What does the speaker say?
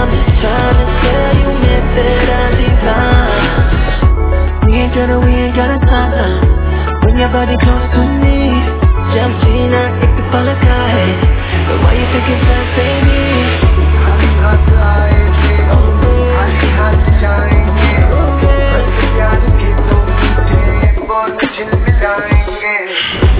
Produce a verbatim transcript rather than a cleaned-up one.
I'm just trying to tell you meant that I divine. We ain't gonna, we ain't gotta stop now. Bring your body close to me. Jump Gina, ik te vallen kwijt. But why you taking time, baby? खाली हाथ आएंगे, खाली हाथ जाएंगे, बस प्यार के दो मीठे बोल झिलमिलाएंगे.